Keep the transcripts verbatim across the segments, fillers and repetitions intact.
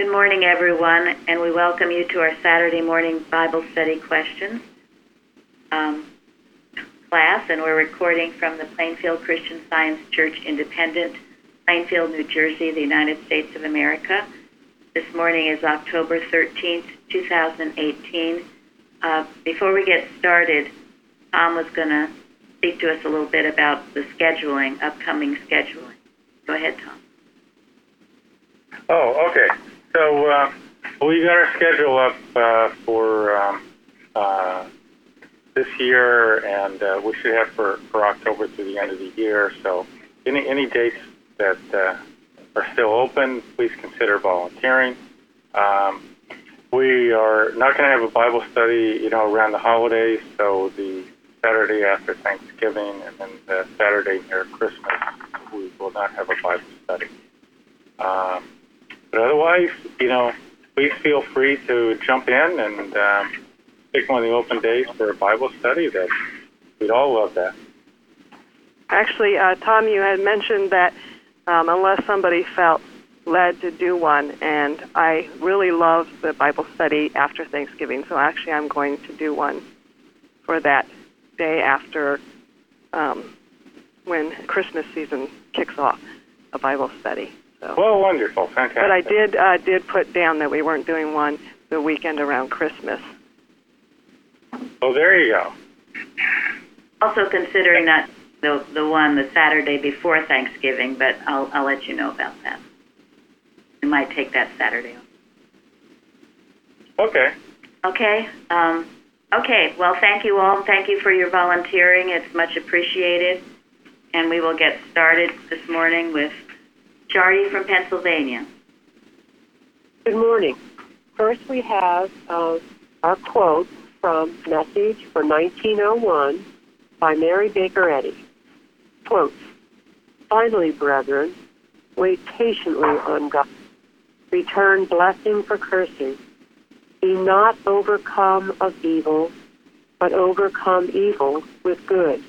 Good morning, everyone, and we welcome you to our Saturday morning Bible study questions um, class, and we're recording from the Plainfield Christian Science Church Independent, Plainfield, New Jersey, the United States of America. This morning is October thirteenth, two thousand eighteen. Uh, before we get started, Tom was going to speak to us a little bit about the scheduling, upcoming scheduling. Go ahead, Tom. Oh, okay. So uh, we got our schedule up uh, for um, uh, this year, and uh, we should have for, for October through the end of the year. So any any dates that uh, are still open, please consider volunteering. Um, we are not going to have a Bible study, you know, around the holidays. So the Saturday after Thanksgiving and then the Saturday near Christmas, we will not have a Bible study. Um, But otherwise, you know, please feel free to jump in and um, pick one of the open days for a Bible study. That we'd all love that. Actually, uh, Tom, you had mentioned that um, unless somebody felt led to do one, and I really love the Bible study after Thanksgiving, so actually I'm going to do one for that day after um, when Christmas season kicks off, a Bible study. So. Well, wonderful, fantastic. But I did uh, did put down that we weren't doing one the weekend around Christmas. Oh, there you go. Also considering not the the one the Saturday before Thanksgiving, but I'll I'll let you know about that. We might take that Saturday off. Okay. Okay. Um, okay. Well, thank you all. Thank you for your volunteering. It's much appreciated. And we will get started this morning with Shari from Pennsylvania. Good morning. First, we have uh, our quote from Message for nineteen oh one by Mary Baker Eddy. Quote, "Finally, brethren, wait patiently on God. Return blessing for cursing. Be not overcome of evil, but overcome evil with good.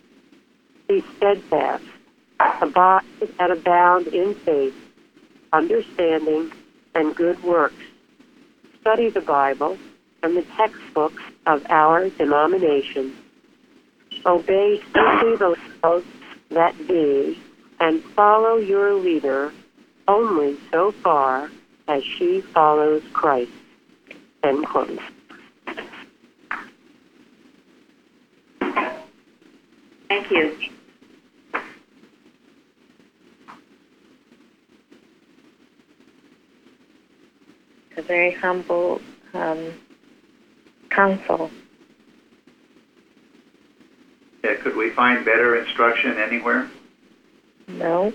Be steadfast, abide and abound in faith, understanding, and good works. Study the Bible and the textbooks of our denomination. Obey strictly the laws that be, and follow your leader only so far as she follows Christ." End quote. Thank you. A very humble um, counsel. Yeah, could we find better instruction anywhere? No.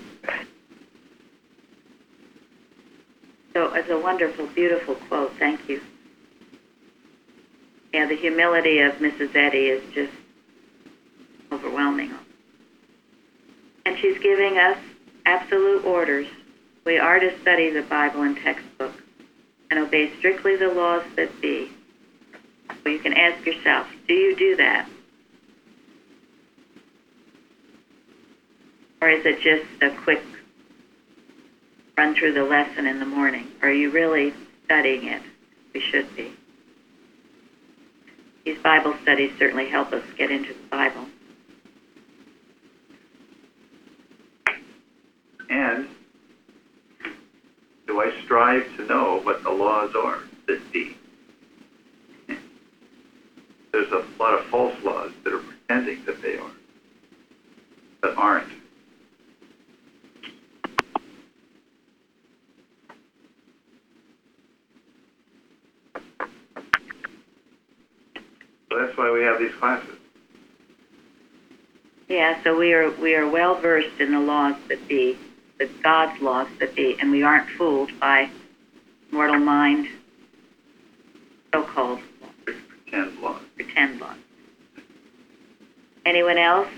So it's a wonderful, beautiful quote. Thank you. Yeah, the humility of Missus Eddy is just overwhelming. And she's giving us absolute orders. We are to study the Bible and textbook and obey strictly the laws that be. So you can ask yourself, do you do that? Or is it just a quick run through the lesson in the morning? Are you really studying it? We should be. These Bible studies certainly help us get into the Bible. And do I strive to know what the laws are that be? There's a lot of false laws that are pretending that they are, but aren't. So that's why we have these classes. Yeah, so we are we are well versed in the laws that be, the God's laws that be, and we aren't fooled by mortal mind, so-called Pretend laws. pretend laws. Anyone else?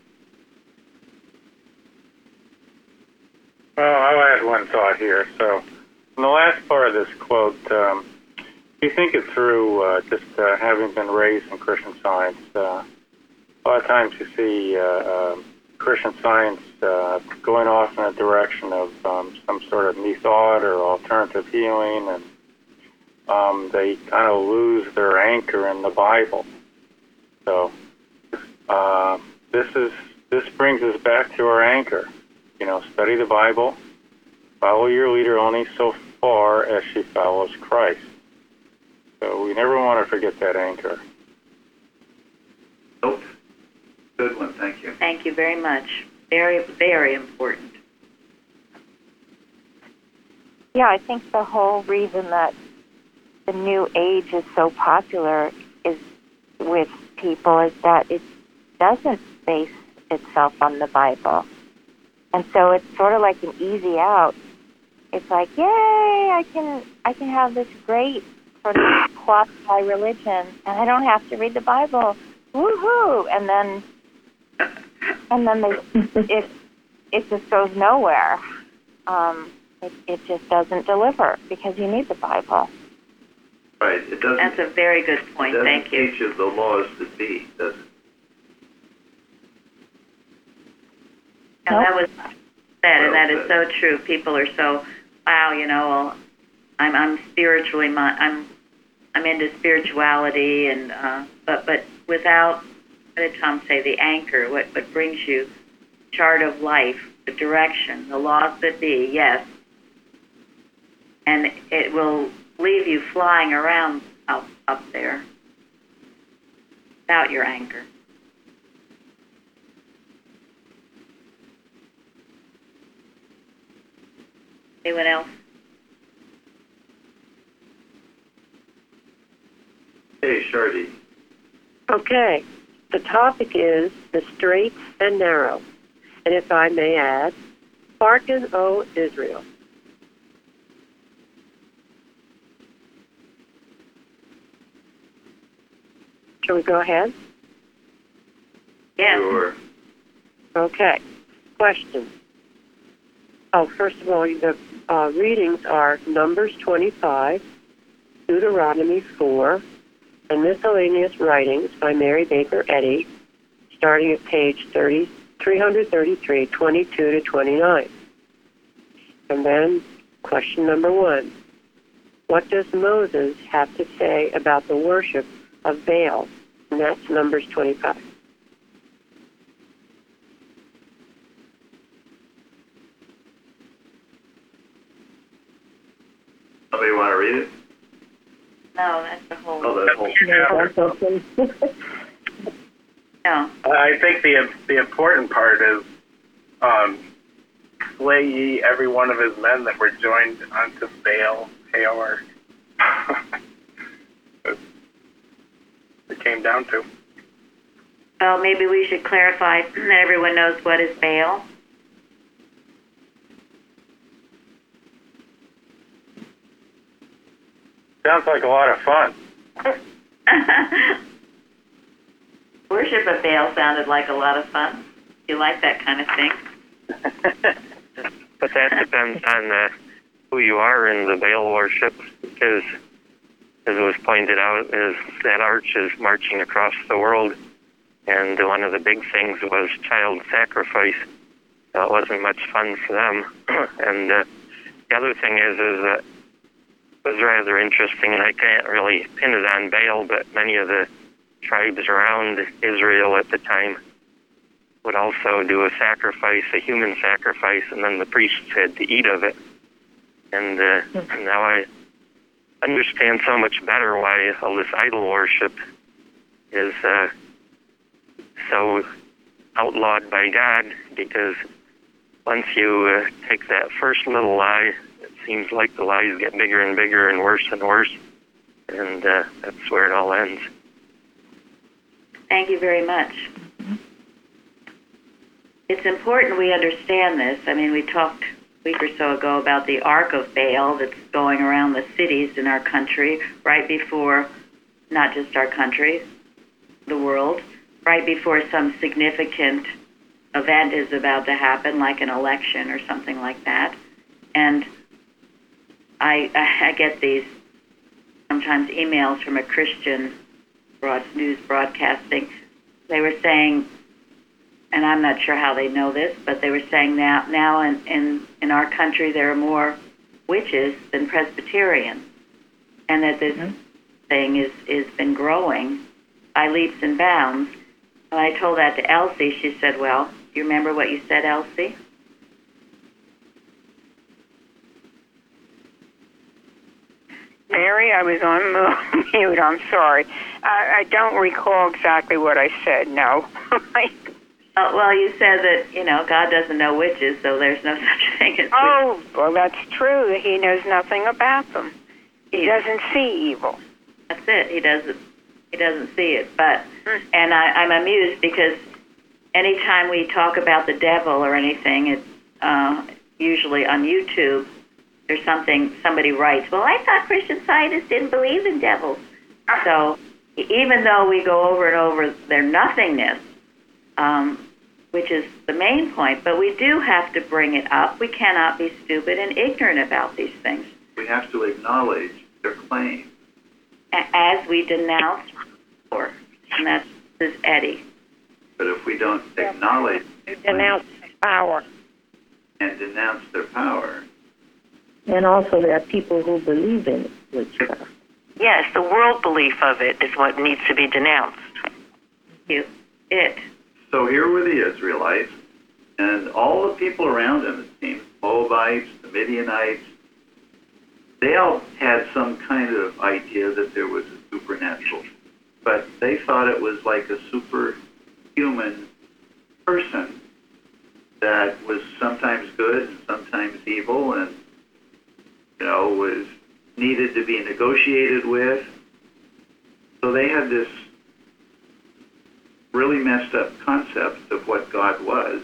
Well, I'll add one thought here. So, in the last part of this quote, um, you think it through, uh, just uh, having been raised in Christian Science. Uh, a lot of times you see uh, uh, Christian Science uh, going off in a direction of um, some sort of new thought or alternative healing, and um, they kind of lose their anchor in the Bible. So uh, this is this brings us back to our anchor. You know, study the Bible, follow your leader only so far as she follows Christ. So we never want to forget that anchor. Nope. Good one, thank you. Thank you very much. Very, very important. Yeah, I think the whole reason that the New Age is so popular is with people is that it doesn't base itself on the Bible. And so it's sort of like an easy out. It's like, yay, I can I can have this great sort of quasi-religion, and I don't have to read the Bible. Woohoo! And then and then they, it it just goes nowhere. Um, it, it just doesn't deliver because you need the Bible. Right. It doesn't. That's a very good point. It doesn't Thank you. teach you the laws that be, does it? And that was said, and that is so true. People are so, wow, you know, well, I'm I'm spiritually, I'm I'm into spirituality, and uh, but but without, what did Tom say? The anchor, what what brings you, chart of life, the direction, the laws that be. Yes, and it will leave you flying around up up there without your anchor. Anyone else? Hey, Shardy. Okay. The topic is the straight and narrow. And if I may add, hearken, O Israel. Shall we go ahead? Yes. Sure. Okay. Question. Oh, first of all, the uh, readings are Numbers twenty-five, Deuteronomy four, and Miscellaneous Writings by Mary Baker Eddy, starting at page thirty, three thirty-three, twenty-two to twenty-nine. And then question number one. What does Moses have to say about the worship of Baal? And that's Numbers twenty-five. Somebody want to read it? No, that's the whole. Oh, that whole. No. I think the the important part is, um, slay ye every one of his men that were joined unto Baal Peor. It came down to. Well, maybe we should clarify that everyone knows what is Baal. Sounds like a lot of fun. Worship of Baal sounded like a lot of fun. You like that kind of thing? But that depends on uh, who you are in the Baal worship, because, as it was pointed out, is that arch is marching across the world, and one of the big things was child sacrifice. So it wasn't much fun for them. And uh, the other thing is, is that it was rather interesting, and I can't really pin it on Baal, but many of the tribes around Israel at the time would also do a sacrifice, a human sacrifice, and then the priests had to eat of it. And uh, now I understand so much better why all this idol worship is uh, so outlawed by God, because once you uh, take that first little lie, it seems like the lies get bigger and bigger and worse and worse, and uh, that's where it all ends. Thank you very much. It's important we understand this. I mean, we talked a week or so ago about the Ark of Baal that's going around the cities in our country right before, not just our country, the world, right before some significant event is about to happen, like an election or something like that. And I, I get these sometimes emails from a Christian broad news broadcasting. They were saying, and I'm not sure how they know this, but they were saying now, now in, in, in our country there are more witches than Presbyterians, and that this mm-hmm. thing is is been growing by leaps and bounds. When I told that to Elsie, she said, well, do you remember what you said, Elsie? Mary, I was on mute. I'm sorry. I, I don't recall exactly what I said, no. Uh, well, you said that, you know, God doesn't know witches, so there's no such thing as Oh, witches. Well, that's true. He knows nothing about them. He He- doesn't see evil. That's it. He doesn't. He doesn't see it. But Hmm. and I, I'm amused because anytime we talk about the devil or anything, it uh, usually on YouTube there's something somebody writes. Well, I thought Christian Scientists didn't believe in devils. So even though we go over and over their nothingness, um, which is the main point, but we do have to bring it up. We cannot be stupid and ignorant about these things. We have to acknowledge their claim. As we denounce before, and that's this is Eddie. But if we don't acknowledge Denounce power. and denounce their power, And also there are people who believe in witchcraft. Yes, the world belief of it is what needs to be denounced. You, it. so here were the Israelites, and all the people around them, it seems, Moabites, the Midianites, they all had some kind of idea that there was a supernatural, but they thought it was like a superhuman person that was sometimes good and sometimes evil, and you know was needed to be negotiated with. So they had this really messed up concept of what God was,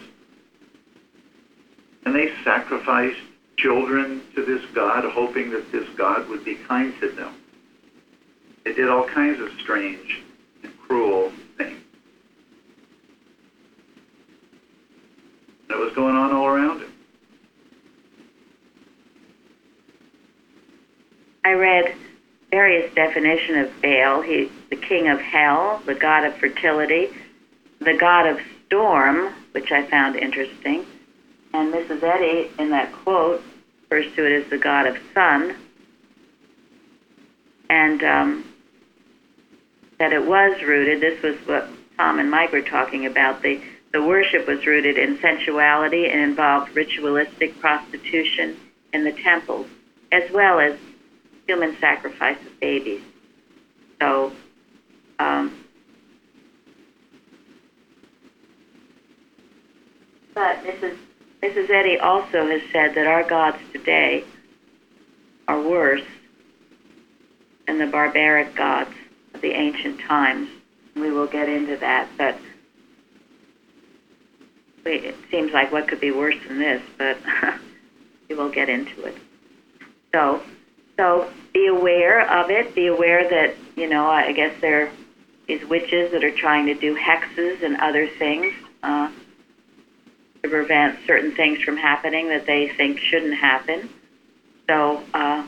and they sacrificed children to this God, hoping that this God would be kind to them. They did all kinds of strange and cruel things. And it was going on all around him. I read various definitions of Baal. He's the king of hell, the god of fertility, the god of storm, which I found interesting. And Missus Eddy, in that quote, refers to it as the god of sun. And um, that it was rooted, this was what Tom and Mike were talking about, the, the worship was rooted in sensuality and involved ritualistic prostitution in the temples, as well as human sacrifice of babies. So, um, but Missus Missus Eddy also has said that our gods today are worse than the barbaric gods of the ancient times. We will get into that, but we, it seems like what could be worse than this, but we will get into it. So, so be aware of it. Be aware that, you know, I guess there are these witches that are trying to do hexes and other things uh, to prevent certain things from happening that they think shouldn't happen. So uh,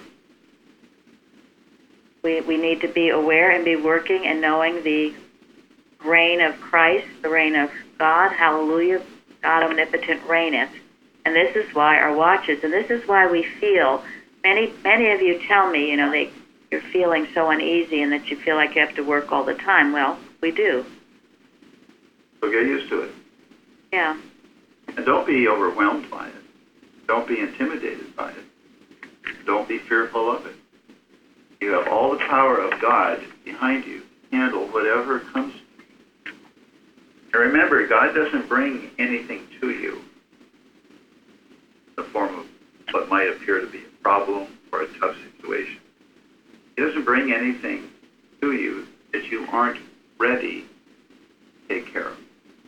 we we need to be aware and be working and knowing the reign of Christ, the reign of God. Hallelujah. God omnipotent reigneth. And this is why our watches, and this is why we feel, many many of you tell me, you know, they you're feeling so uneasy and that you feel like you have to work all the time. Well, we do. So get used to it. Yeah. And don't be overwhelmed by it. Don't be intimidated by it. Don't be fearful of it. You have all the power of God behind you to handle whatever comes to you. And remember, God doesn't bring anything to you in the form of what might appear to be a problem or a tough situation. He doesn't bring anything to you that you aren't ready to take care of.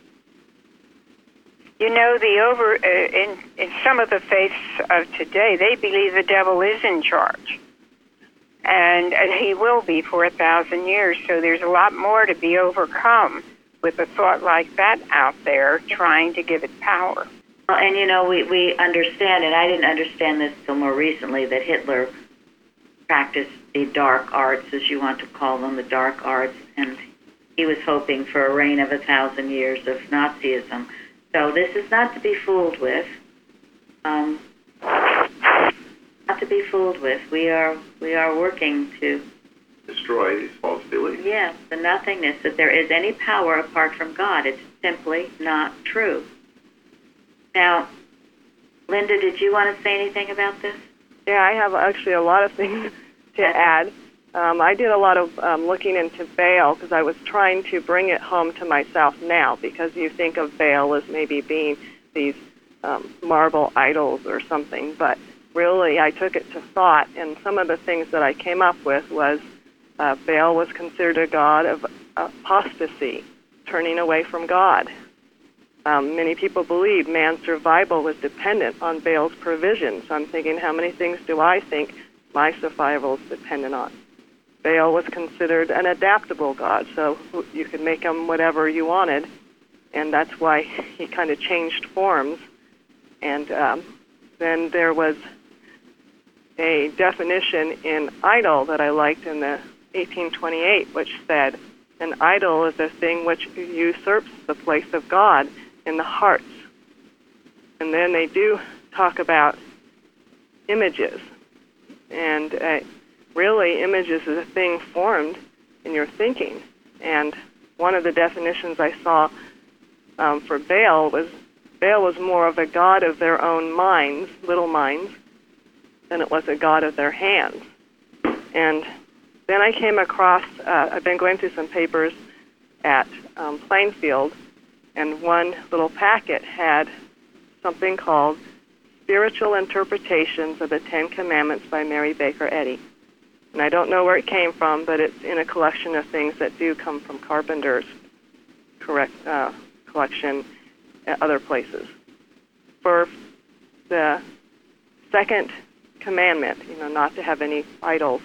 You know, the over uh, in in some of the faiths of today, they believe the devil is in charge, and, and he will be for a thousand years. So there's a lot more to be overcome with a thought like that out there, trying to give it power. Well, and you know, we we understand, and I didn't understand this till more recently, that Hitler practiced the dark arts, as you want to call them, the dark arts, and he was hoping for a reign of a thousand years of Nazism. So this is not to be fooled with. Um, not to be fooled with. We are we are working to destroy these false beliefs. Yeah, the nothingness that there is any power apart from God. It's simply not true. Now, Linda, did you want to say anything about this? Yeah, I have actually a lot of things to add. Um, I did a lot of um, looking into Baal because I was trying to bring it home to myself now, because you think of Baal as maybe being these um, marble idols or something, but really I took it to thought, and some of the things that I came up with was uh, Baal was considered a god of apostasy, turning away from God. Um, many people believe man's survival was dependent on Baal's provision. So I'm thinking, how many things do I think my survival is dependent on? Baal was considered an adaptable god, so you could make him whatever you wanted, and that's why he kind of changed forms. And um, then there was a definition in idol that I liked in the eighteen twenty-eight, which said, an idol is a thing which usurps the place of God in the hearts. And then they do talk about images. And uh, really, images is a thing formed in your thinking. And one of the definitions I saw um, for Baal was Baal was more of a god of their own minds, little minds, than it was a god of their hands. And then I came across, uh, I've been going through some papers at um, Plainfield, and one little packet had something called Spiritual Interpretations of the Ten Commandments by Mary Baker Eddy. And I don't know where it came from, but it's in a collection of things that do come from Carpenter's correct uh, collection at other places. For the second commandment, you know, not to have any idols,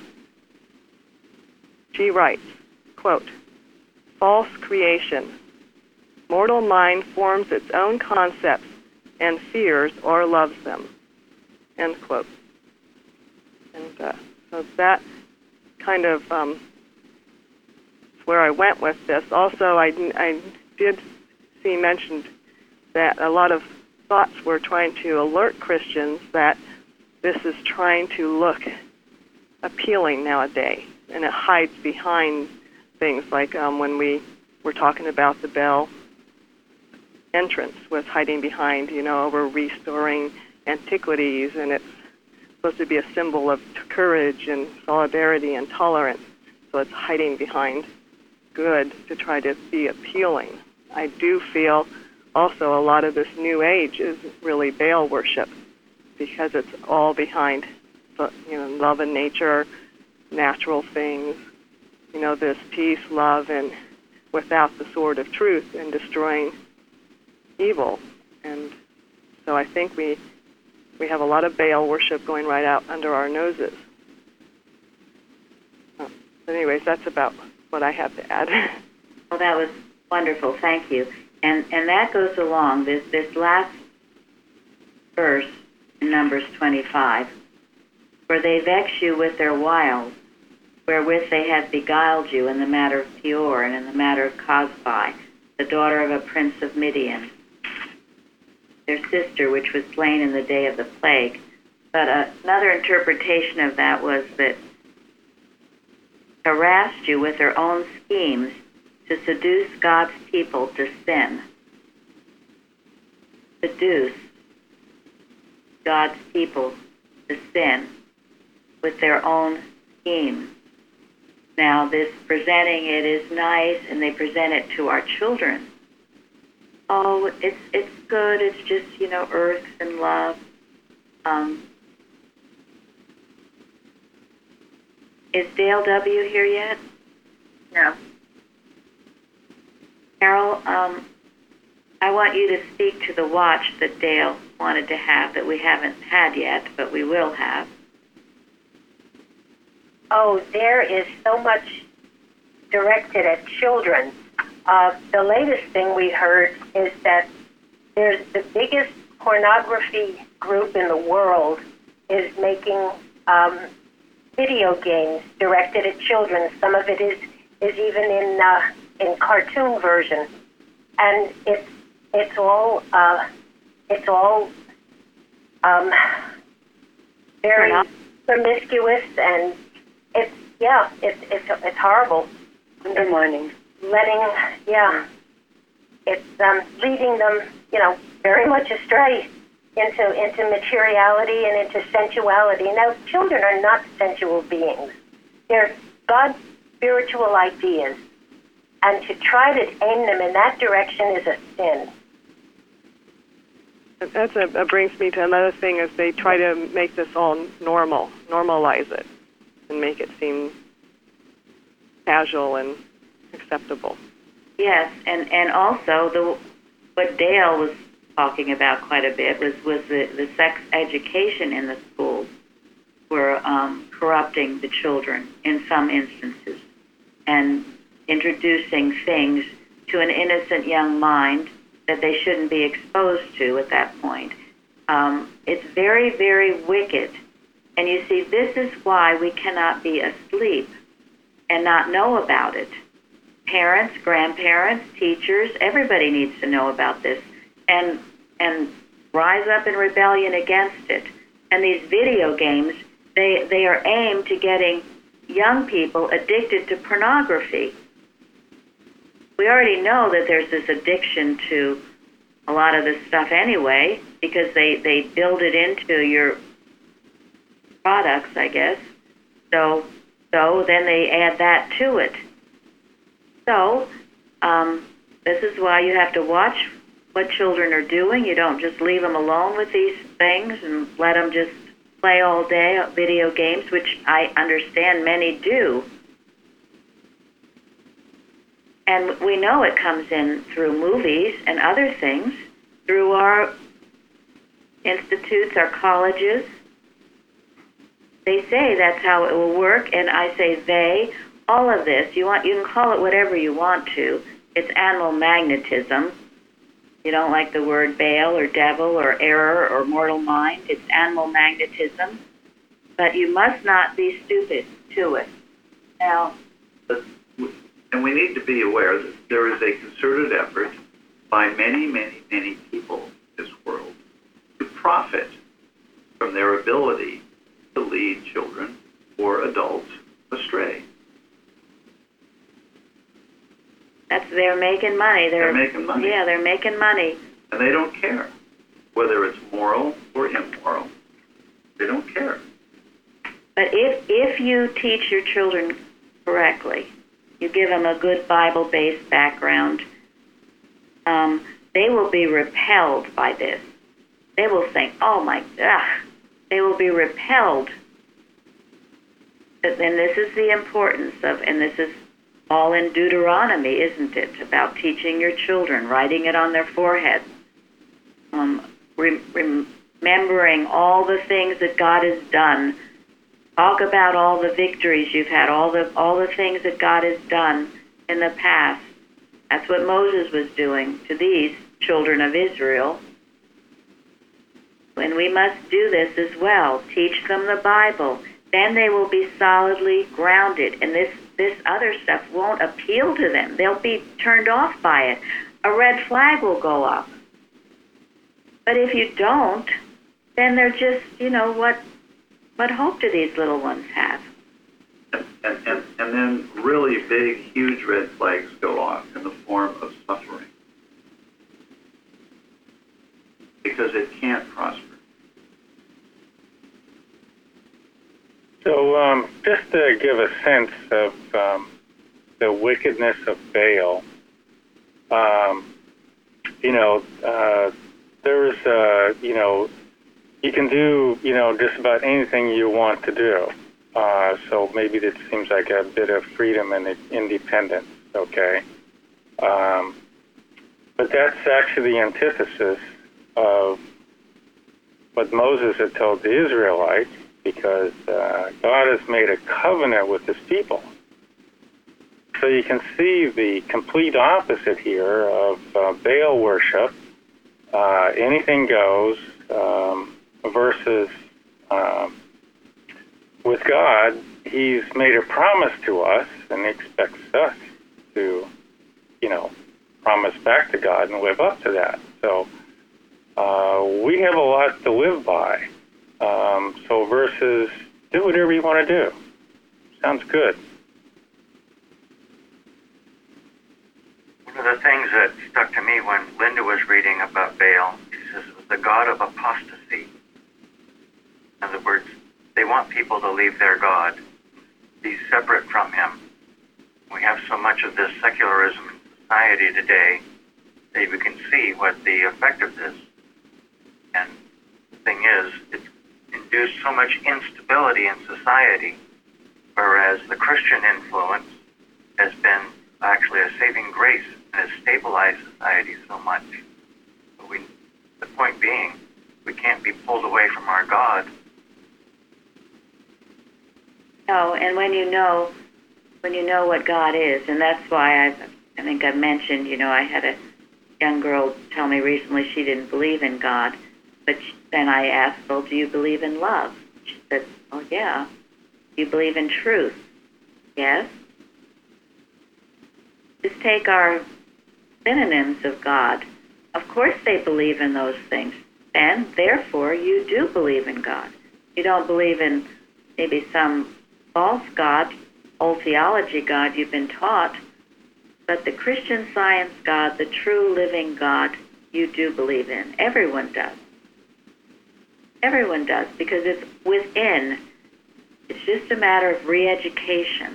she writes, quote, false creation. Mortal mind forms its own concepts and fears or loves them, end quote. And uh, so that kind of um, is where I went with this. Also, I, I did see mentioned that a lot of thoughts were trying to alert Christians that this is trying to look appealing nowadays, and it hides behind things like um, when we were talking about the Baal entrance was hiding behind, you know, we're restoring antiquities, and it's supposed to be a symbol of courage and solidarity and tolerance, so it's hiding behind good to try to be appealing. I do feel also a lot of this New Age is really Baal worship, because it's all behind, you know, love and nature, natural things, you know, this peace, love, and without the sword of truth, and destroying evil. And so I think we we have a lot of Baal worship going right out under our noses. Uh, anyways, that's about what I have to add. Well, that was wonderful. Thank you. And and that goes along, this, this last verse in Numbers twenty-five, where they vex you with their wiles, wherewith they have beguiled you in the matter of Peor and in the matter of Cosbi, the daughter of a prince of Midian, their sister, which was slain in the day of the plague. But uh, another interpretation of that was that harassed you with their own schemes to seduce God's people to sin. Seduce God's people to sin with their own schemes. Now, this presenting it is nice, and they present it to our children. Oh, it's it's good. It's just, you know, earth and love. Um, is Dale W. here yet? No. Carol, um, I want you to speak to the watch that Dale wanted to have that we haven't had yet, but we will have. Oh, there is so much directed at children. Uh, the latest thing we heard is that there's the biggest pornography group in the world is making um, video games directed at children. Some of it is is even in uh, in cartoon version, and it's it's all uh, it's all um, very promiscuous, and it's yeah, it's it's it's horrible. Undermining. Letting yeah, it's um, leading them, you know, very much astray into into materiality and into sensuality. Now, children are not sensual beings; they're God's spiritual ideas, and to try to aim them in that direction is a sin. That's a, that brings me to another thing: is they try to make this all normal, normalize it, and make it seem casual and acceptable. Yes, and, and also the what Dale was talking about quite a bit was, was the, the sex education in the schools were um, corrupting the children in some instances and introducing things to an innocent young mind that they shouldn't be exposed to at that point. Um, it's very, very wicked. And you see, this is why we cannot be asleep and not know about it. Parents, grandparents, teachers, everybody needs to know about this and and rise up in rebellion against it. And these video games, they, they are aimed to getting young people addicted to pornography. We already know that there's this addiction to a lot of this stuff anyway, because they, they build it into your products, I guess. So so then they add that to it. So um, this is why you have to watch what children are doing. You don't just leave them alone with these things and let them just play all day video games, which I understand many do. And we know it comes in through movies and other things, through our institutes, our colleges. They say that's how it will work, and I say they. All of this, you want you can call it whatever you want to. It's animal magnetism. You don't like the word Baal or devil or error or mortal mind. It's animal magnetism. But you must not be stupid to it. Now, But, and we need to be aware that there is a concerted effort by many, many, many people in this world to profit from their ability to lead children or adults astray. that's they're making money. They're, They're making money. Yeah, they're making money. And they don't care whether it's moral or immoral. They don't care. But if if you teach your children correctly, you give them a good Bible-based background, um, they will be repelled by this. They will think, oh my God. They will be repelled. And this is the importance of, and this is all in Deuteronomy, isn't it? About teaching your children, writing it on their foreheads, um, re- remembering all the things that God has done. Talk about all the victories you've had, all the all the things that God has done in the past. That's what Moses was doing to these children of Israel. And we must do this as well. Teach them the Bible. Then they will be solidly grounded, and this, this other stuff won't appeal to them. They'll be turned off by it. A red flag will go up. But if you don't, then they're just, you know, what what hope do these little ones have? And, and, and, and then really big, huge red flags go off in the form of suffering. Because it can't prosper. So um, just to give a sense of um, the wickedness of Baal, um, you know, uh, there's, uh, you know, you can do, you know, just about anything you want to do. Uh, so maybe that seems like a bit of freedom and independence, okay? Um, but that's actually the antithesis of what Moses had told the Israelites, because uh, God has made a covenant with his people. So you can see the complete opposite here of uh, Baal worship, uh, anything goes, um, versus um, with God, he's made a promise to us and expects us to you know, promise back to God and live up to that. So uh, we have a lot to live by. Um, so versus do whatever you want to do. Sounds good. One of the things that stuck to me when Linda was reading about Baal, she says it was the god of apostasy. In other words, they want people to leave their God, be separate from him. We have so much of this secularism in society today that we can see what the effect of this. And the thing is, it's induced so much instability in society, whereas the Christian influence has been actually a saving grace and has stabilized society so much. But we, the point being, we can't be pulled away from our God. No, and when you know, when you know what God is, and that's why I, I think I mentioned, you know, I had a young girl tell me recently she didn't believe in God, but she, then I asked, well, do you believe in love? She said, oh, yeah. Do you believe in truth? Yes. Just take our synonyms of God. Of course they believe in those things. And therefore, you do believe in God. You don't believe in maybe some false God, old theology God you've been taught, but the Christian Science God, the true living God, you do believe in. Everyone does. Everyone does, because it's within. It's just a matter of re-education.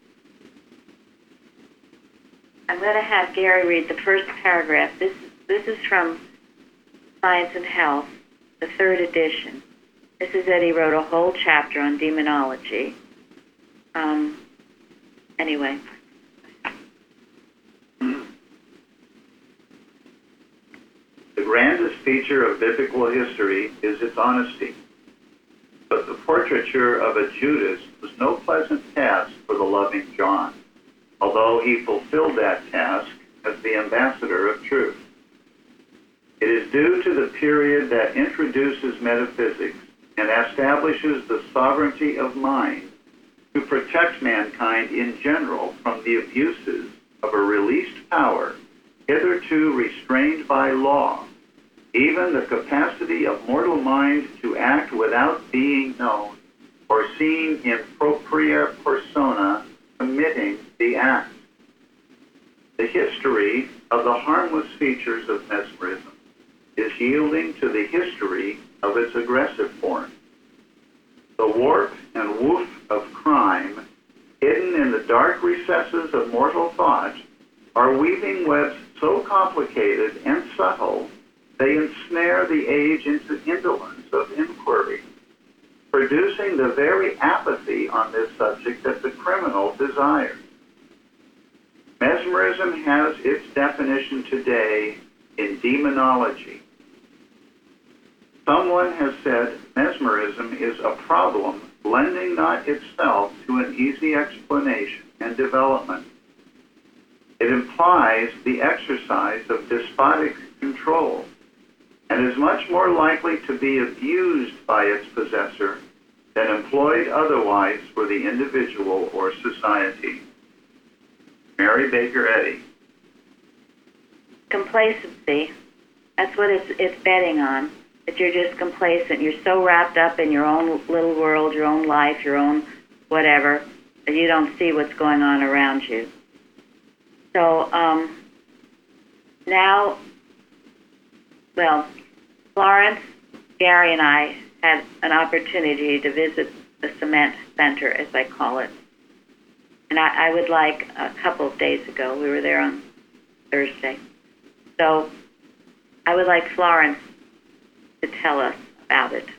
I'm going to have Gary read the first paragraph. This, this is from Science and Health, the third edition. This is that he wrote a whole chapter on demonology. Um, anyway. The grandest feature of biblical history is its honesty. But the portraiture of a Judas was no pleasant task for the loving John, although he fulfilled that task as the ambassador of truth. It is due to the period that introduces metaphysics and establishes the sovereignty of mind to protect mankind in general from the abuses of a released power hitherto restrained by law, even the capacity of mortal mind to act without being known or seen in propria persona committing the act. The history of the harmless features of mesmerism is yielding to the history of its aggressive form. The warp and woof of crime, hidden in the dark recesses of mortal thought, are weaving webs so complicated and subtle they ensnare the age into indolence of inquiry, producing the very apathy on this subject that the criminal desires. Mesmerism has its definition today in demonology. Someone has said mesmerism is a problem lending not itself to an easy explanation and development. It implies the exercise of despotic control and is much more likely to be abused by its possessor than employed otherwise for the individual or society. Mary Baker Eddy. Complacency. That's what it's, it's betting on. That you're just complacent. You're so wrapped up in your own little world, your own life, your own whatever, that you don't see what's going on around you. So um, now, well, Florence, Gary, and I had an opportunity to visit the Cement Center, as I call it. And I, I would like, a couple of days ago, we were there on Thursday. So I would like Florence to tell us about it.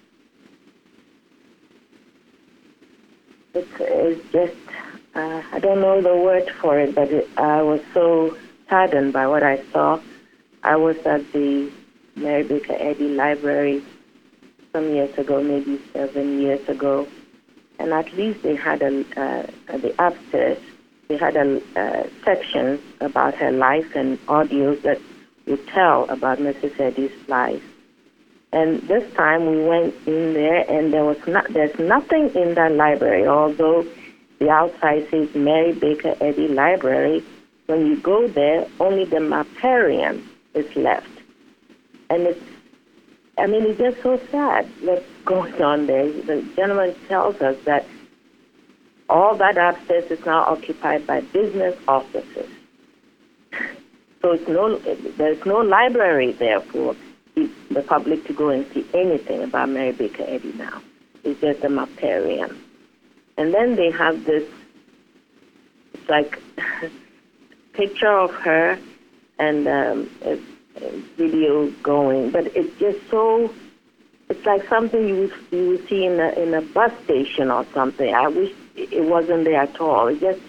It's, it's just, uh, I don't know the word for it, but it, I was so saddened by what I saw. I was at the Mary Baker Eddy Library some years ago, maybe seven years ago, and at least they had a, uh, at the upstairs, they had a uh, section about her life and audios that would tell about Missus Eddy's life. And this time we went in there, and there was not, there's nothing in that library, although the outside says Mary Baker Eddy Library. when you go there, only the Maparian is left. And it's, I mean, it's just so sad what's going on there. The gentleman tells us that all that upstairs is now occupied by business offices. So it's no, there's no library there for the public to go and see anything about Mary Baker Eddy now. It's just a Maparian. And then they have this, it's like picture of her and um, a, a video going, but it's just so, it's like something you would, you would see in a, in a bus station or something. I wish it wasn't there at all. It just,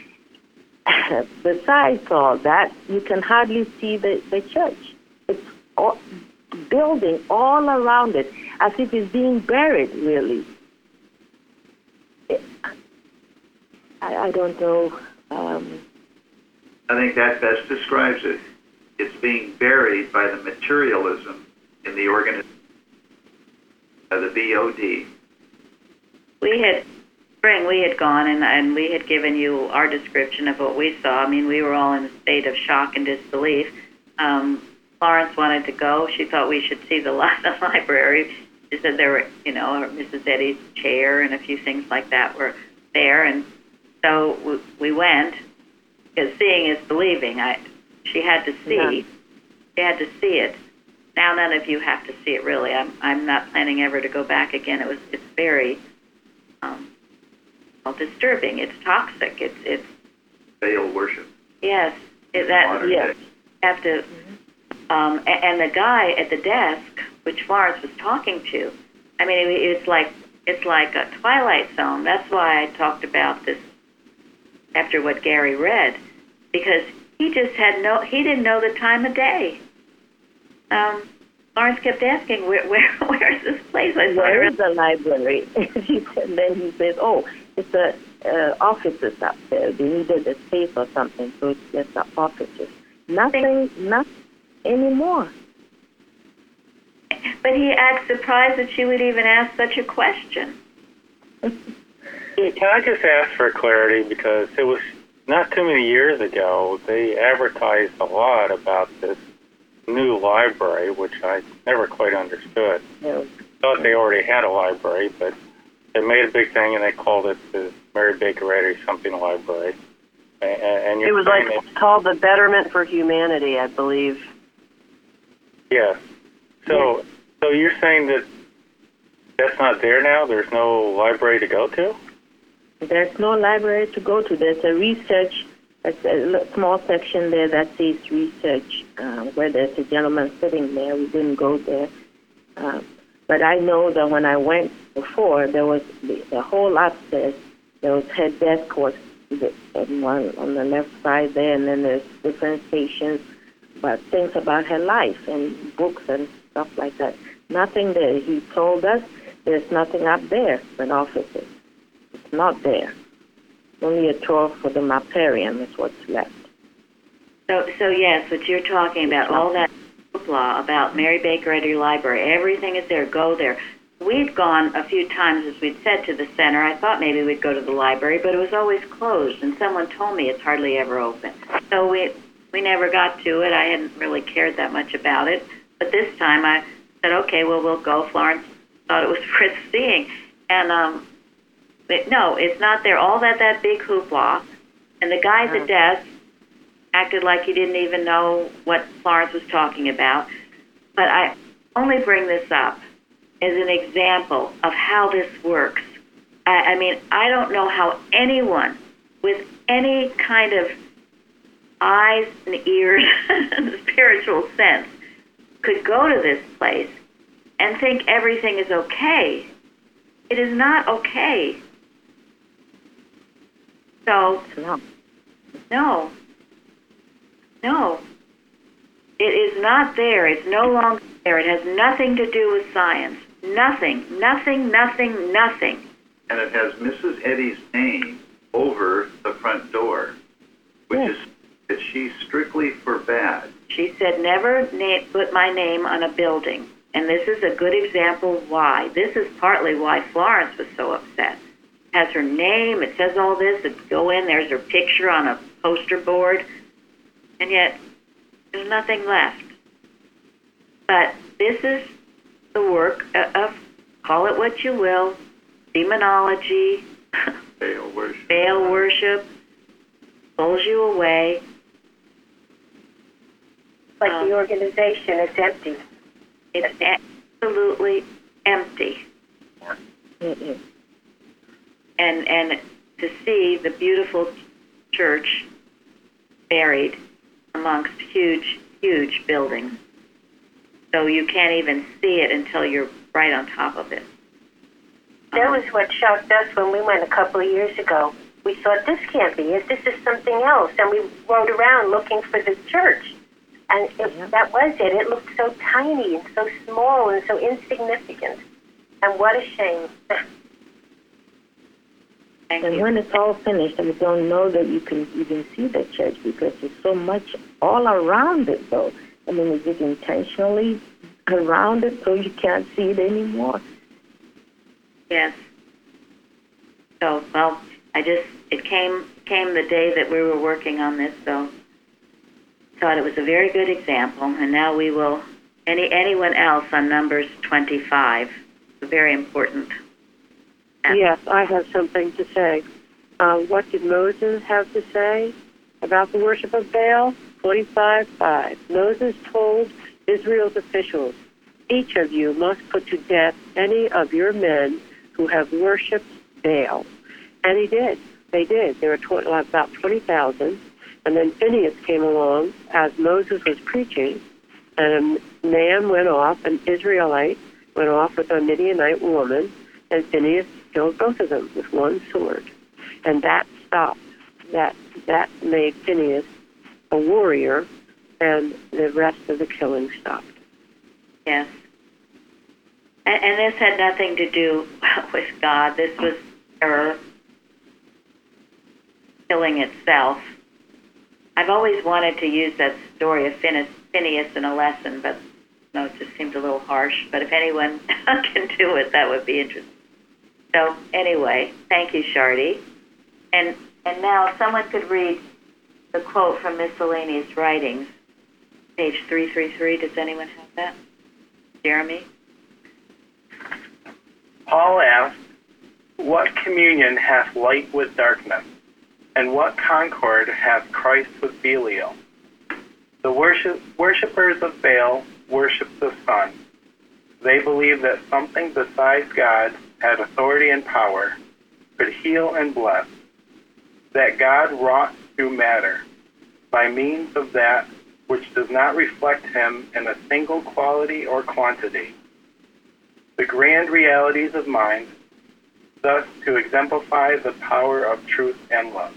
besides all that, you can hardly see the, the church. It's all, building all around it, as if it's being buried, really. It, I, I don't know. Um, I think that best describes it. It's being buried by the materialism in the organization, uh, the B O D. We had, spring, we had gone and, and we had given you our description of what we saw. I mean, we were all in a state of shock and disbelief. Um, Florence wanted to go. She thought we should see the, the library. She said there were, you know, Missus Eddy's chair and a few things like that were there. And so we, we went, because seeing is believing. I, she had to see. Yeah. She had to see it. Now none of you have to see it, really. I'm I'm not planning ever to go back again. It was it's very um, well, disturbing. It's toxic. It's it's Baal worship. Yes, it, that yes. You have to. Um, and, and the guy at the desk, which Florence was talking to, I mean, it, it's like it's like a Twilight Zone. That's why I talked about this after what Gary read, because he just had no, he didn't know the time of day. Um, Florence kept asking, where, where, where is this place? I where is the library? And then he said, oh, it's the uh, offices up there. They needed a space or something, so it's just the offices. Nothing, nothing anymore. But he acts surprised that she would even ask such a question. Can I just ask for clarity, because it was not too many years ago, they advertised a lot about this new library, which I never quite understood. No. Thought they already had a library, but they made a big thing and they called it the Mary Baker Eddy something library. And, and you're it was like it's called the Betterment for Humanity, I believe. Yes. So, so you're saying that that's not there now? There's no library to go to? There's no library to go to. There's a research, a small section there that says research, uh, where there's a gentleman sitting there. We didn't go there. Uh, but I know that when I went before, there was the, the whole upstairs. There was her desk was on, one, on the left side there, and then there's different stations, but things about her life and books and stuff like that. Nothing there. He told us there's nothing up there but offices. It's not there. Only a tour for the Maparian is what's left. So, so yes, what you're talking about, all that law about Mary Baker Eddy Library, everything is there. Go there. We'd gone a few times, as we'd said, to the center. I thought maybe we'd go to the library, but it was always closed, and someone told me it's hardly ever open. So we we never got to it. I hadn't really cared that much about it. But this time I said, okay, well, we'll go. Florence thought it was worth seeing. And um, but no, it's not there. All that, that big hoopla. And the guy at the desk acted like he didn't even know what Florence was talking about. But I only bring this up as an example of how this works. I, I mean, I don't know how anyone with any kind of eyes and ears and spiritual sense could go to this place and think everything is okay. It is not okay. So, no. No. No. It is not there. It's no longer there. It has nothing to do with science. Nothing. Nothing, nothing, nothing. And it has Missus Eddy's name over the front door, which yes. is that she strictly forbade. She said, never na- put my name on a building. And this is a good example why. This is partly why Florence was so upset. It has her name. It says all this. It go in. There's her picture on a poster board. and yet there's nothing left. But this is the work of, call it what you will, demonology, Baal worship. Baal worship, pulls you away. Like um, the organization, it's empty. It's absolutely empty. Mm-mm. And and to see the beautiful church buried amongst huge, huge buildings. So you can't even see it until you're right on top of it. That was what shocked us when we went a couple of years ago. We thought, this can't be it. This is something else. And we rode around looking for the church. And it, Yep. that was it. It looked so tiny and so small and so insignificant. And what a shame. Thank And you. when it's all finished, I don't know that you can even see the church because there's so much all around it, though. I mean, is it intentionally around it so you can't see it anymore? Yes. So, well, I just, it came came the day that we were working on this, so thought it was a very good example, and now we will, any anyone else on Numbers twenty-five, very important. Yes, I have something to say. Uh, what did Moses have to say about the worship of Baal? twenty-five five. Moses told Israel's officials, each of you must put to death any of your men who have worshipped Baal. And he did. They did. There were tw- about twenty thousand. And then Phinehas came along as Moses was preaching, and a man went off, an Israelite went off with a Midianite woman, and Phinehas killed both of them with one sword. And that stopped. That that made Phinehas a warrior, and the rest of the killing stopped. Yes. And, and this had nothing to do with God. This was error, killing itself. I've always wanted to use that story of Phineas, Phineas in a lesson, but no, it just seemed a little harsh. But if anyone can do it, that would be interesting. So anyway, thank you, Shardy. And and now if someone could read the quote from Miscellaneous Writings, page three thirty-three. Does anyone have that? Jeremy? Paul asked, what communion hath light with darkness? And what concord hath Christ with Belial? The worship, worshippers of Baal worship the sun. They believe that something besides God had authority and power, could heal and bless, that God wrought through matter by means of that which does not reflect him in a single quality or quantity. The grand realities of mind, thus to exemplify the power of truth and love.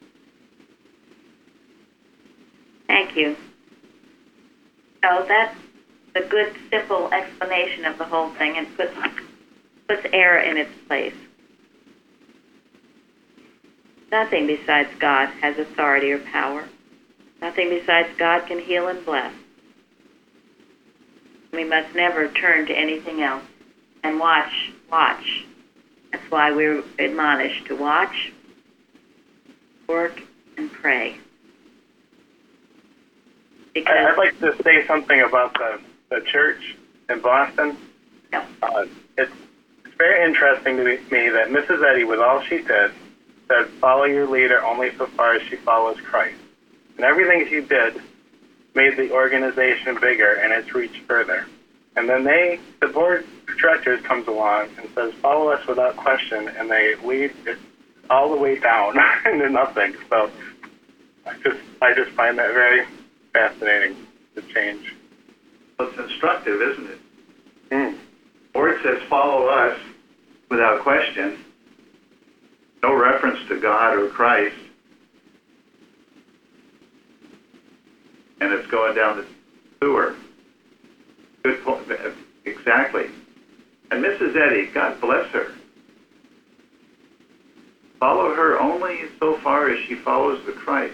Thank you. So that's a good, simple explanation of the whole thing and puts, puts error in its place. Nothing besides God has authority or power. Nothing besides God can heal and bless. We must never turn to anything else. And watch, watch. That's why we're admonished to watch, work, and pray. Because I'd like to say something about the, the church in Boston. Yeah. Uh, it's, it's very interesting to me that Missus Eddy, with all she did, said, follow your leader only so far as she follows Christ. And everything she did made the organization bigger and its reach further. And then they, the board of directors comes along and says, follow us without question, and they lead it all the way down into nothing. So I just, I just find that very fascinating, the change. Well, it's instructive, isn't it? Mm. Or it says, follow us without question. No reference to God or Christ. And it's going down the sewer. Good point. Exactly. And Missus Eddy, God bless her. Follow her only so far as she follows the Christ.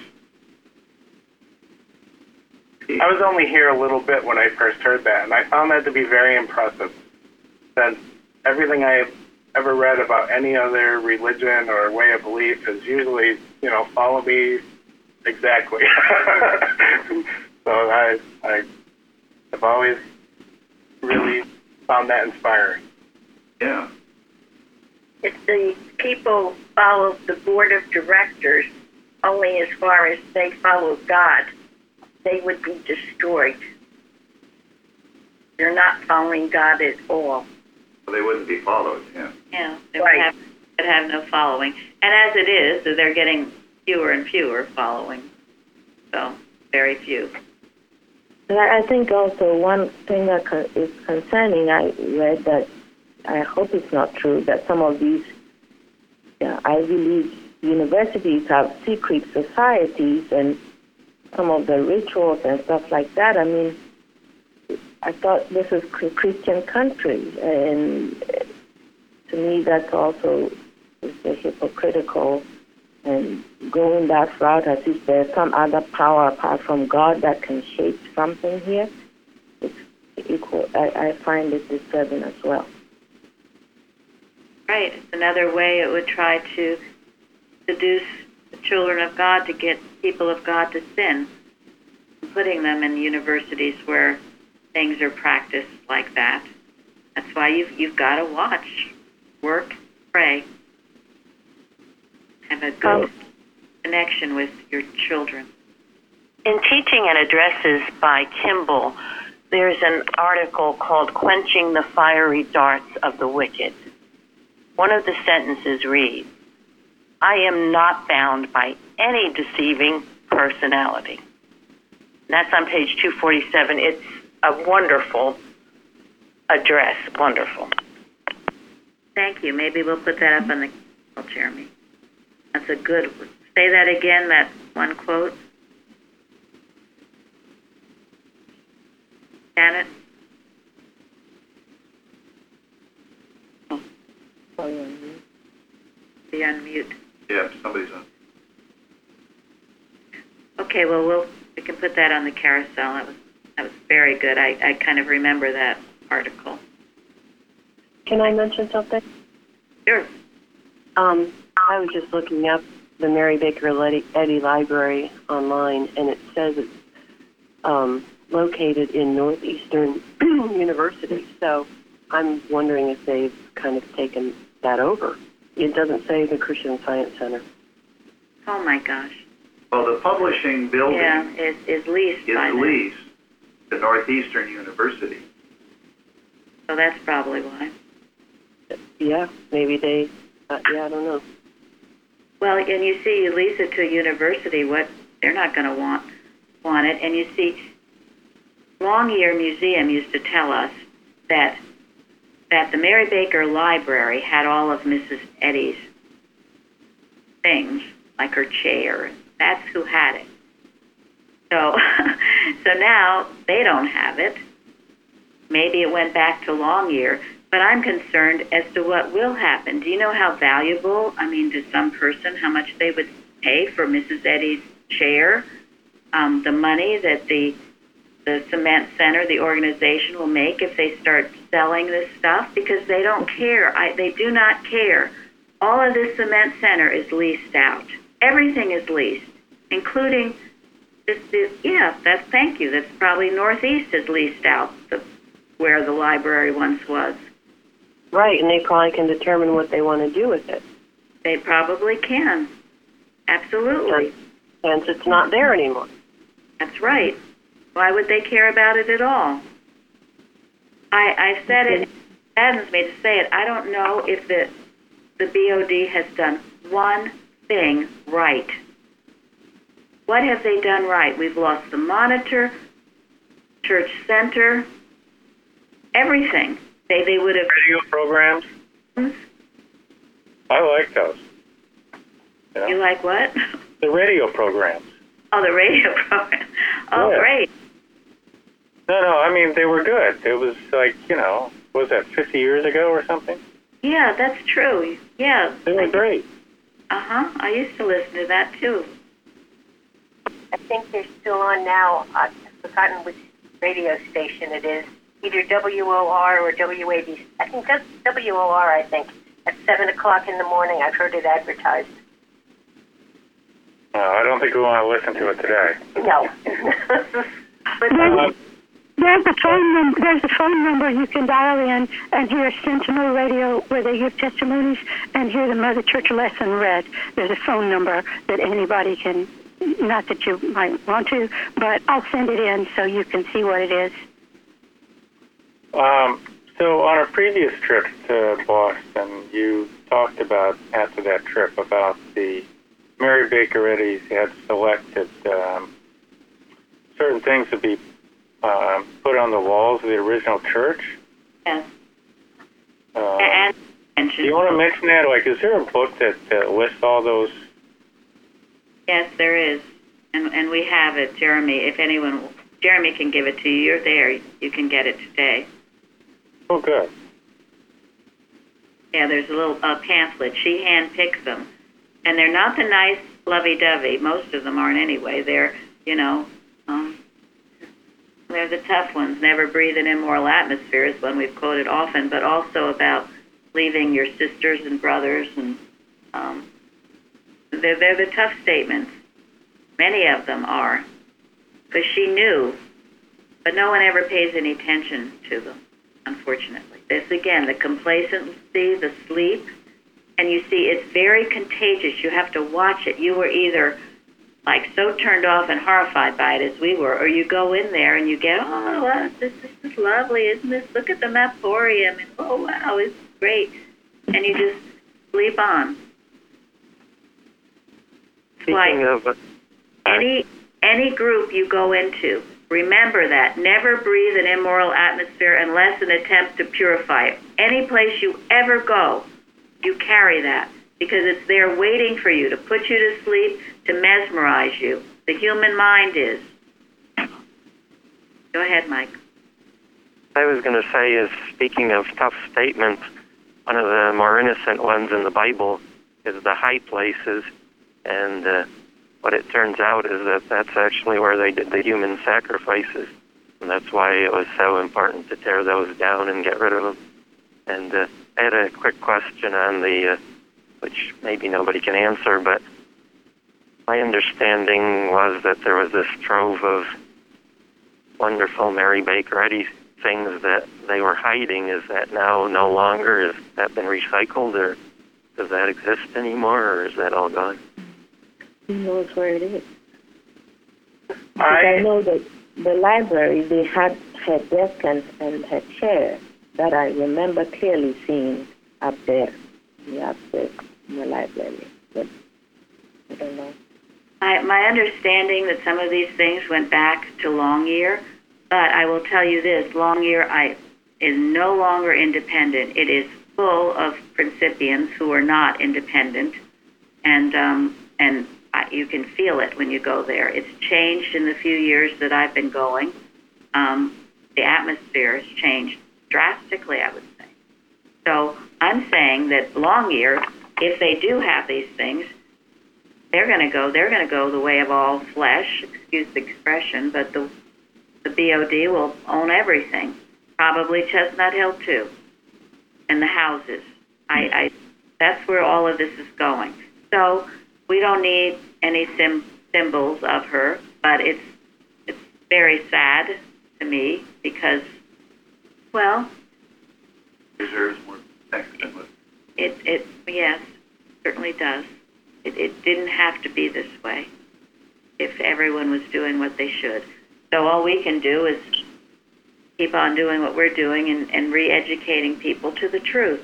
I was only here a little bit when I first heard that, and I found that to be very impressive. That everything I've ever read about any other religion or way of belief is usually, you know, follow me exactly. So I, I have always really found that inspiring. Yeah. If the people follow the board of directors only as far as they follow God, they would be destroyed. They're not following God at all. Well, they wouldn't be followed, yeah. Yeah, they Right. would have, would have no following. And as it is, they're getting fewer and fewer following. So, very few. And I I think also one thing that con- is concerning, I read that, I hope it's not true, that some of these uh, Ivy League universities have secret societies and some of the rituals and stuff like that. I mean, I thought this is a Christian country, and to me that's also is hypocritical, and going that route as if there's some other power apart from God that can shape something here. It's equal. I, I find it disturbing as well. Right. It's another way it would try to seduce the children of God to get people of God to sin, putting them in universities where things are practiced like that. That's why you've, you've got to watch, work, pray, have a good Um, connection with your children. In Teaching and Addresses by Kimball, there's an article called Quenching the Fiery Darts of the Wicked. One of the sentences reads, I am not bound by any deceiving personality. And that's on page two forty-seven. It's a wonderful address, wonderful. Thank you. Maybe we'll put that up on the oh, Jeremy. That's a good one. Say that again, that one quote. Janet? Oh. Be unmute. Yeah, somebody's on. Okay, well, we'll we can put that on the carousel. That was that was very good. I, I kind of remember that article. Can I mention something? Sure. Um, I was just looking up the Mary Baker Eddy, Eddy Library online, and it says it's um, located in Northeastern University. So I'm wondering if they've kind of taken that over. It doesn't say the Christian Science Center. Oh my gosh. Well, the publishing building Yeah, is is leased is by them. leased to Northeastern University. So that's probably why. Yeah, maybe they, uh, yeah, I don't know. Well, and you see, you lease it to a university, what they're not going to want want it. And you see, Longyear Museum used to tell us that that the Mary Baker Library had all of Missus Eddy's things, like her chair. That's who had it. So, so now they don't have it. Maybe it went back to Longyear. But I'm concerned as to what will happen. Do you know how valuable, I mean, to some person, how much they would pay for Missus Eddy's chair? Um, the money that the the Cement Center, the organization, will make if they start selling this stuff? Because they don't care. I, they do not care. All of this Cement Center is leased out. Everything is leased, including this, this yeah, that's, thank you. That's probably Northeast is leased out, the, where the library once was. Right, and they probably can determine what they want to do with it. They probably can. Absolutely. Since it's not there anymore. That's right. Why would they care about it at all? I, I said it, it saddens me to say it. I don't know if the, the B O D has done one thing right. What have they done right? We've lost the monitor, church center, everything. They they would have radio programs. I like those. You, know? You like what? The radio programs. Oh, the radio program. Oh, Yeah. great. No, no, I mean, they were good. It was like, you know, what was that, fifty years ago or something? Yeah, that's true. Yeah. They were great. Uh-huh. I used to listen to that, too. I think they're still on now. I've forgotten which radio station it is. Either W O R or W A B C. I think that's W O R, I think. At seven o'clock in the morning, I've heard it advertised. Uh, I don't think we want to listen to it today. No. But Uh, There's a phone number. There's a phone number you can dial in and hear Sentinel Radio where they give testimonies and hear the Mother Church lesson read. There's a phone number that anybody can. Not that you might want to, but I'll send it in so you can see what it is. Um, so on a previous trip to Boston, you talked about, after that trip, about the Mary Baker Eddy's had selected um, certain things to be uh, put on the walls of the original church. Yes. Uh, and do you want to mention that? Like, is there a book that, that lists all those? Yes, there is, and and we have it, Jeremy. If anyone, Jeremy can give it to you. You're there. You can get it today. Oh, good. Yeah, there's a little uh, pamphlet. She handpicks them, and they're not the nice, lovey-dovey. Most of them aren't anyway. They're, you know, um, they're the tough ones. Never breathe an immoral atmosphere is one we've quoted often, but also about leaving your sisters and brothers, and um, they're, they're the tough statements. Many of them are, because she knew, but no one ever pays any attention to them, unfortunately. This, again, the complacency, the sleep, and you see it's very contagious. You have to watch it. You were either like so turned off and horrified by it as we were, or you go in there and you get, oh, wow, this, this is lovely, isn't this? Look at the Maporium, and oh, wow, it's great. And you just sleep on. Speaking Like, of, uh, any any group you go into, remember that. Never breathe an immoral atmosphere unless an attempt to purify it. Any place you ever go, you carry that, because it's there waiting for you to put you to sleep, to mesmerize you. The human mind is. Go ahead, Mike. I was going to say is, speaking of tough statements, one of the more innocent ones in the Bible is the high places, and uh, what it turns out is that that's actually where they did the human sacrifices, and that's why it was so important to tear those down and get rid of them. And uh, I had a quick question on the, uh, which maybe nobody can answer, but my understanding was that there was this trove of wonderful Mary Baker Eddy things that they were hiding. Is that now no longer? Has that been recycled, or does that exist anymore, or is that all gone? Who knows where it is? Because I, I know that the library, they had her desk and, and her chair that I remember clearly seeing up there, yeah, up there in the library. But I don't know. I, my understanding that some of these things went back to Longyear, but I will tell you this, Longyear I, is no longer independent. It is full of principians who are not independent, and um, and I, you can feel it when you go there. It's changed in the few years that I've been going. Um, the atmosphere has changed drastically, I would say. So I'm saying that Longyear, if they do have these things, they're going to go. They're going to go the way of all flesh. Excuse the expression, but the the B O D will own everything. Probably Chestnut Hill too, and the houses. I, I that's where all of this is going. So we don't need any sim, symbols of her, but it's it's very sad to me because, well, deserves more protection. It it yes, certainly does. It, it didn't have to be this way if everyone was doing what they should. So all we can do is keep on doing what we're doing and, and re-educating people to the truth.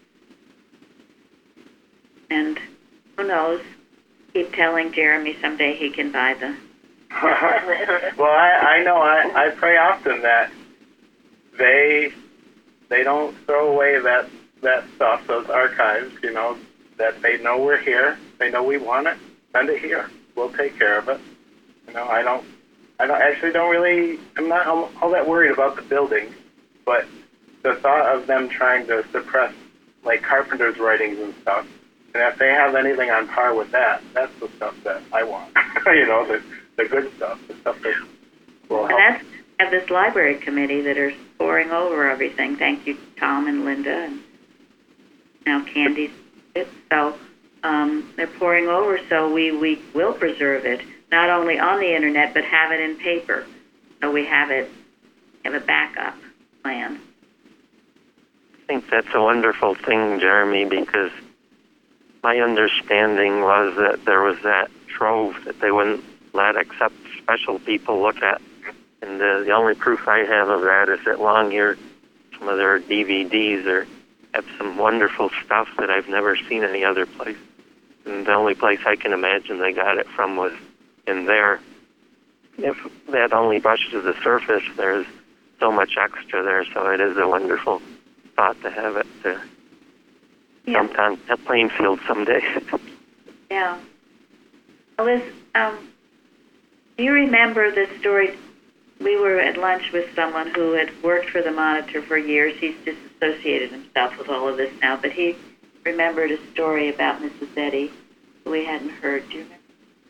And who knows, keep telling Jeremy someday he can buy them. well, I, I know I, I pray often that they they don't throw away that, that stuff, those archives, you know, that they know we're here. They know we want it. Send it here. We'll take care of it. You know, I don't, I don't actually don't really, I'm not all, all that worried about the building, but the thought of them trying to suppress like Carpenter's writings and stuff, and if they have anything on par with that, that's the stuff that I want. you know, the the good stuff, the stuff that will help. And that's have this library committee that are poring over everything. Thank you, Tom and Linda, and now Candy's it. So um, they're pouring over, so we, we will preserve it, not only on the internet, but have it in paper. So we have it, have a backup plan. I think that's a wonderful thing, Jeremy, because my understanding was that there was that trove that they wouldn't let except special people look at. And uh, the only proof I have of that is that Longyear, some of their D V Ds are, have some wonderful stuff that I've never seen any other place. And the only place I can imagine they got it from was in there. If that only brushes the surface, there's so much extra there, so it is a wonderful thought to have it to Yeah. dump on a Plainfield someday. Yeah. Liz, um, do you remember the story? We were at lunch with someone who had worked for the Monitor for years. He's disassociated himself with all of this now, but he remembered a story about Missus Eddy that we hadn't heard. Do you remember?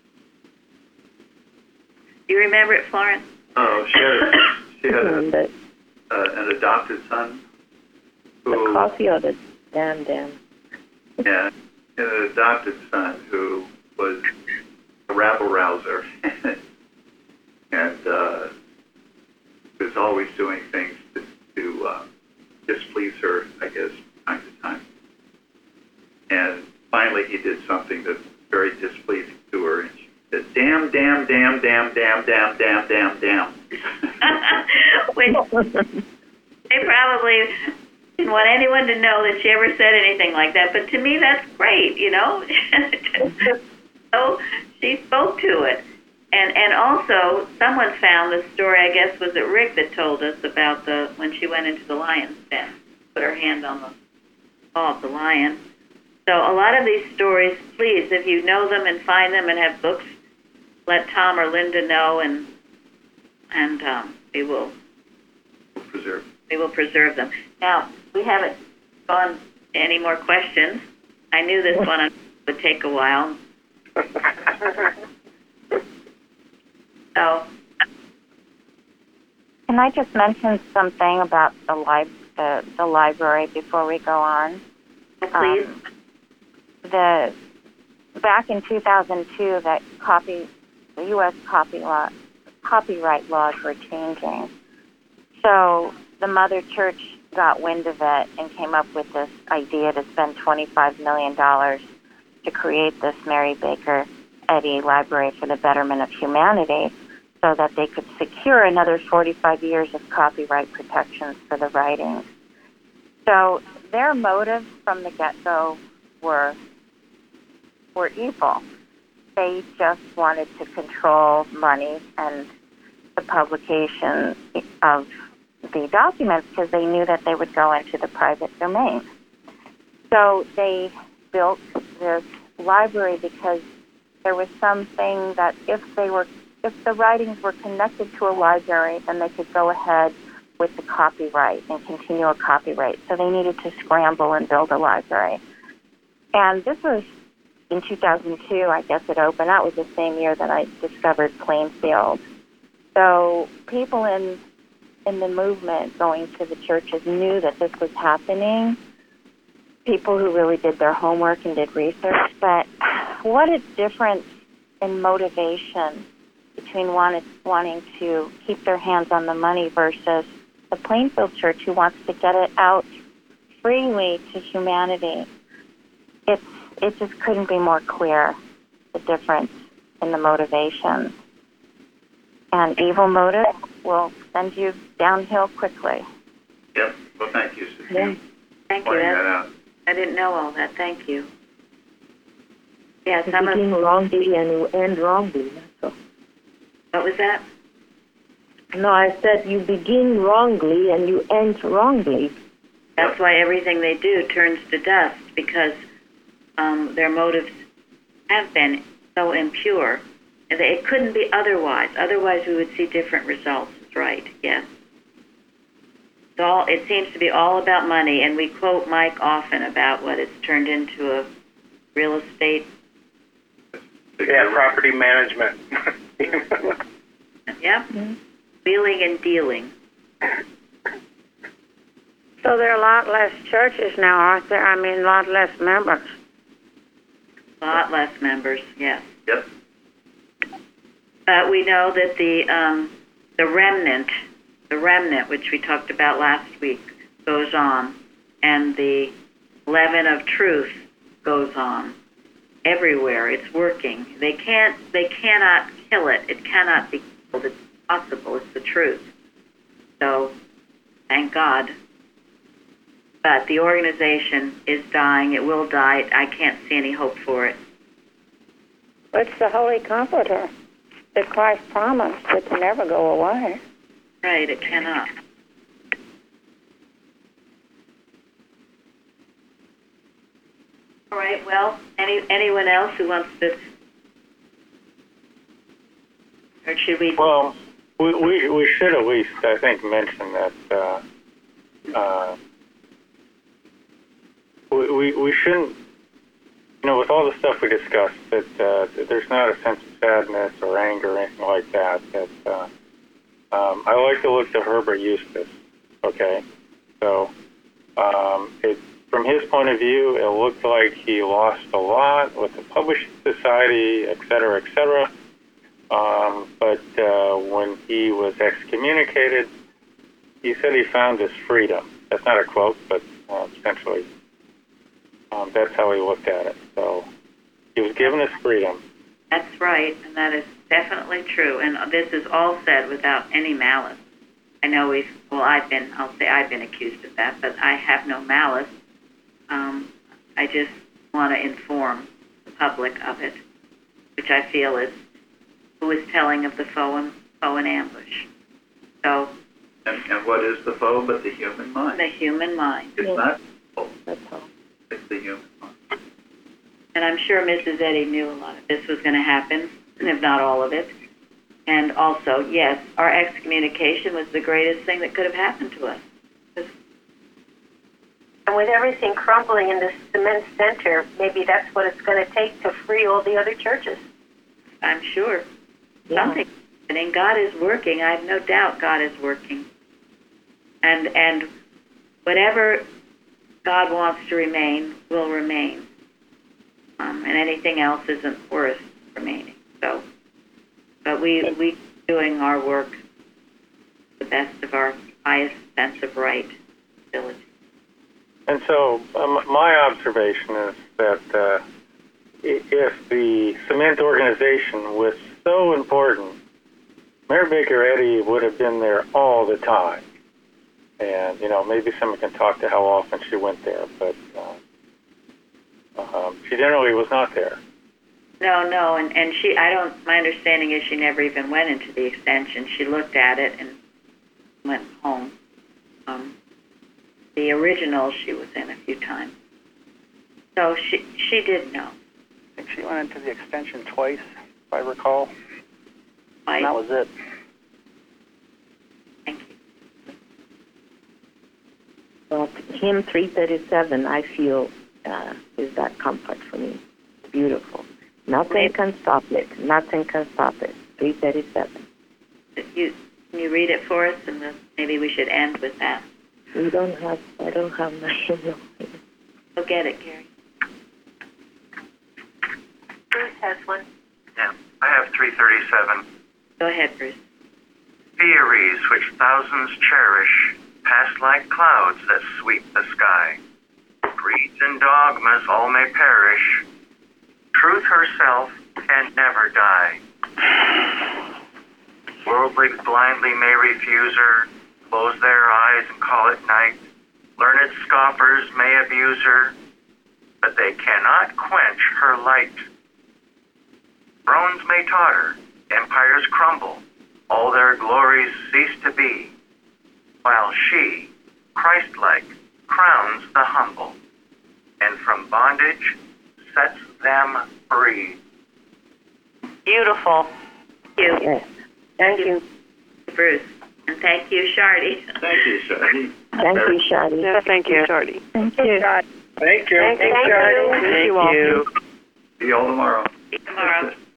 Do you remember it, Florence? Oh, she had, she had a, uh, an adopted son The who, coffee or the damn damn? yeah, an adopted son who was a rabble rouser and uh, was always doing things to, to uh, displease her, I guess, from time to time. And finally he did something that was very displeasing to her, and she said, damn, damn, damn, damn, damn, damn, damn, damn, damn. Which they probably didn't want anyone to know that she ever said anything like that, but to me that's great, you know. So she spoke to it. And and also, someone found the story, I guess, was it Rick that told us about the when she went into the lion's den, put her hand on the paw of the lion. So a lot of these stories, please, if you know them and find them and have books, let Tom or Linda know, and and um, we will preserve. We will preserve them. Now, we haven't gone to any more questions. I knew this one would take a while. So, can I just mention something about the li- the, the library before we go on? Please. Um, the back in two thousand two, that copy, the U S copy law, copyright laws were changing. So the Mother Church got wind of it and came up with this idea to spend twenty-five million dollars to create this Mary Baker Eddy Library for the Betterment of Humanity, so that they could secure another forty-five years of copyright protections for the writings. So their motives from the get-go were were evil. They just wanted to control money and the publication of the documents because they knew that they would go into the private domain. So they built this library because there was something that if they were, if the writings were connected to a library, then they could go ahead with the copyright and continue a copyright. So they needed to scramble and build a library. And this was in two thousand two, I guess it opened. That was the same year that I discovered Plainfield. So people in in the movement going to the churches knew that this was happening. People who really did their homework and did research. But what a difference in motivation between wanted, wanting to keep their hands on the money versus the Plainfield Church who wants to get it out freely to humanity. It's, it just couldn't be more clear, the difference in the motivation. And evil motive will send you downhill quickly. Yep. Well, thank you, Susan. Yeah. Thank you. Pointing That, that out. I didn't know all that. Thank you. Yeah, You some of, begin wrongly and you end wrongly. That's all. what was that? No, I said you begin wrongly and you end wrongly. That's why everything they do turns to dust, because um, their motives have been so impure. And they, it couldn't be otherwise. Otherwise, we would see different results. That's right. Yes. It's all, it seems to be all about money, and we quote Mike often about what it's turned into a real estate. Yeah, property management. Yep. Mm-hmm. Wheeling and dealing. So there are a lot less churches now, aren't there? I mean, a lot less members. A lot less members, yes. Yep. But we know that the um, the remnant, the remnant, which we talked about last week, goes on, and the leaven of truth goes on everywhere. It's working. They can't. They cannot kill it. It cannot be killed. It's possible. It's the truth. So, thank God. But the organization is dying. It will die. I can't see any hope for it. It's the Holy Comforter that Christ promised that to never go away. Right, it cannot. All right, well, any anyone else who wants to, or should we? Well, we we, we should at least, I think, mention that uh, uh, we, we we shouldn't, you know, with all the stuff we discussed, that uh, there's not a sense of sadness or anger or anything like that. That uh, um, I like to look to Herbert Eustace. Okay, so um, it. From his point of view, it looked like he lost a lot with the Publishing Society, et cetera, et cetera. Um, but uh, when he was excommunicated, he said he found his freedom. That's not a quote, but uh, essentially um, that's how he looked at it. So he was given his freedom. That's right, and that is definitely true. And this is all said without any malice. I know we've, well, I've been, I'll say I've been accused of that, but I have no malice. Um, I just want to inform the public of it, which I feel is who is telling of the foe and, foe and ambush. So, and, and what is the foe but the human mind? The human mind. It's yes. not foe. That's all. It's the human mind. And I'm sure Missus Eddy knew a lot of this was going to happen, if not all of it. And also, yes, our excommunication was the greatest thing that could have happened to us. And with everything crumbling in this cement center, maybe that's what it's going to take to free all the other churches. I'm sure. Yeah. Something happening. God is working. I have no doubt God is working. And and whatever God wants to remain will remain. Um, and anything else isn't worth remaining. So, but we we doing our work to the best of our highest sense of right ability. And so um, my observation is that uh, if the cement organization was so important, Mary Baker Eddy would have been there all the time. And, you know, maybe someone can talk to how often she went there, but uh, um, she generally was not there. No, no, and, and she, I don't, my understanding is she never even went into the extension. She looked at it and went home. Um, The original she was in a few times. So she she did know. I think she went into the extension twice, if I recall. Twice? And that was it. Thank you. Well, hymn three thirty-seven, I feel, uh, is that comfort for me. It's beautiful. Nothing can stop it. Nothing can stop it. three thirty-seven. You, can you read it for us? And then maybe we should end with that. We don't have, I don't have my hymnal. Go get it, Gary. Bruce has one. Yeah, I have three thirty-seven. Go ahead, Bruce. Theories which thousands cherish pass like clouds that sweep the sky. Creeds and dogmas all may perish. Truth herself can never die. Worldlings blindly may refuse her, close their eyes and call it night. Learned scoffers may abuse her, but they cannot quench her light. Thrones may totter, empires crumble, all their glories cease to be, while she, Christ-like, crowns the humble, and from bondage sets them free. Beautiful. Thank you. Yes. Thank you, Bruce. And thank you, Shardy. Thank you, Shardy. Thank you, Shardy. Yeah, thank you, Shardy. Thank you. Thank you. Thank you. Thank you all. See you all tomorrow. See you tomorrow.